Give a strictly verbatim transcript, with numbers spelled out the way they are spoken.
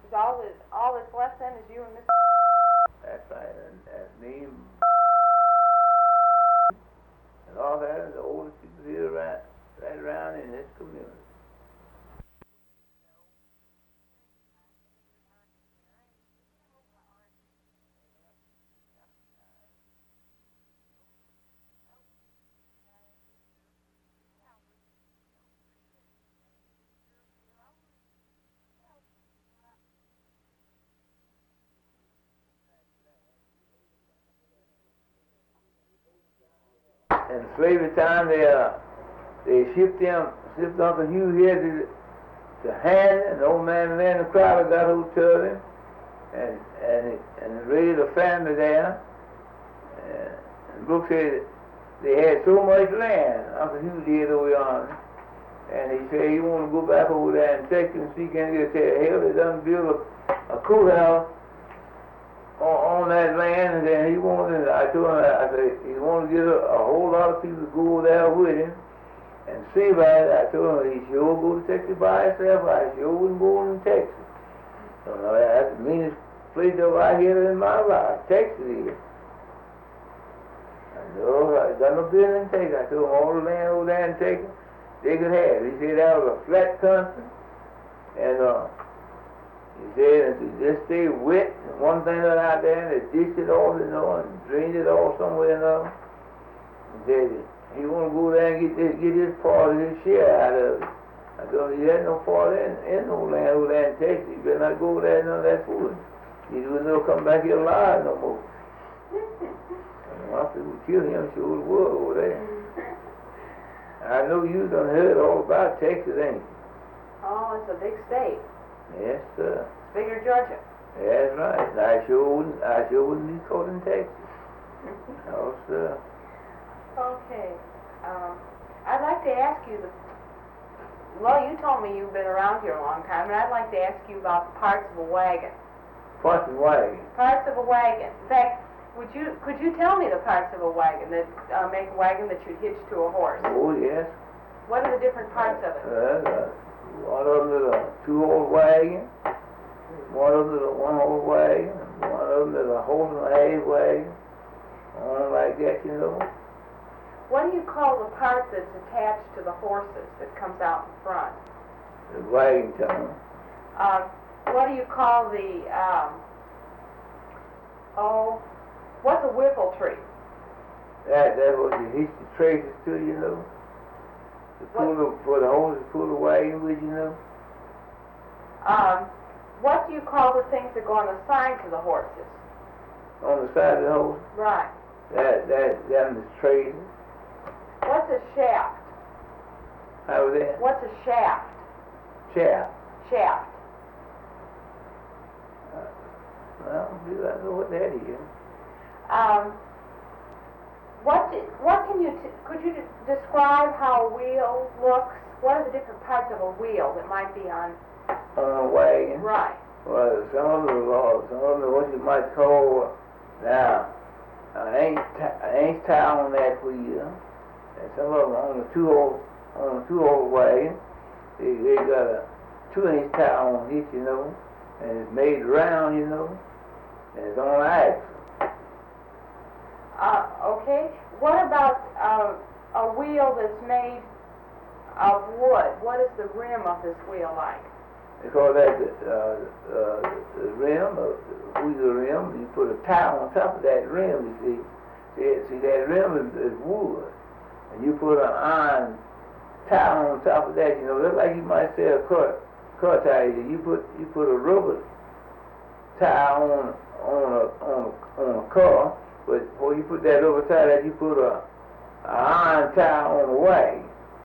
Is all that all that's left then is you and Mister That's right, and, and me and, and all that are the oldest people here right, right around in this community. In slavery time, they uh, they shipped them, shipped Uncle Hugh here to to Hannon, and the old man Lenny Crowder got hold of him, and and and raised a family there. And, and Brooks said they had so much land, Uncle Hugh did over yonder, and he said he wanted to go back over there and check and see can they say hell they done build a, a courthouse on, on that land, and then he wanted, I told him, I said, he wanted to get a, a whole lot of people to go over there with him and see about it. I told him he sure go to Texas by himself. I sure wouldn't go in Texas. So no, that's the meanest place over out here in my life, Texas is. I know, I got no business in Texas. I told him all the land over there in Texas, they could have. He said that was a flat country, and uh, he said, and to just stay wet, and one thing that out there, and they dish it off, you know, and drain it off somewhere or another. He said, he want to go there and get this, get his part of his share out of it. I told him, he had no part in, in no land over there in Texas. You better not go over there and none of that food. He wouldn't never come back here alive no more. And I said, we kill him, sure the world over there. I know you done heard all about Texas, ain't you? Oh, it's a big state. Yes, sir. It's bigger than Georgia. That's right. I sure wouldn't, I sure wouldn't be caught in Texas. No, sir. Okay. Um, I'd like to ask you the. Well, you told me you've been around here a long time, and I'd like to ask you about the parts of a wagon. Parts of a wagon? Parts of a wagon. In fact, would you could you tell me the parts of a wagon that uh, make a wagon that you'd hitch to a horse? Oh, yes. What are the different parts of it? Uh, uh, one of them is a two-horse wagon. One of them is a one-horse wagon. One of them is a horse and a half wagon. One like that, you know. What do you call the part that's attached to the horses that comes out in front? The wagon tongue. Uh, what do you call the, um, oh, what's a whiffle tree? That, that's what you hitch the traces to, you know. To pull the, for the horses to pull the wagon with, you know. Um, what do you call the things that go on the side to the horses? On the side of the horse? Right. That, that, that is traces. What's a shaft? How was that? What's a shaft? Shaft. Shaft. Uh, well, I don't know what that is. Um, what, did, what can you, t could you describe how a wheel looks? What are the different parts of a wheel that might be on? On a wagon? Right. Well, some of them are, some of them are what you might call, now, an ain't tie on that wheel. And some of them on the two-horse, on the two-horse wagon, they, they got a two-inch tie on it, you know, and it's made round, you know, and it's on an axle. Uh, okay. What about uh, a wheel that's made of wood? What is the rim of this wheel like? They call that the, uh, uh, the rim, uh, the wheel rim. You put a tie on top of that rim, you see. See, see that rim is, is wood. And you put an iron tie on top of that, you know, just like you might say a car, car tie. You put you put a rubber tie on on a on a, on a car, but before you put that rubber tie, that you put a, a iron tie on the wagon.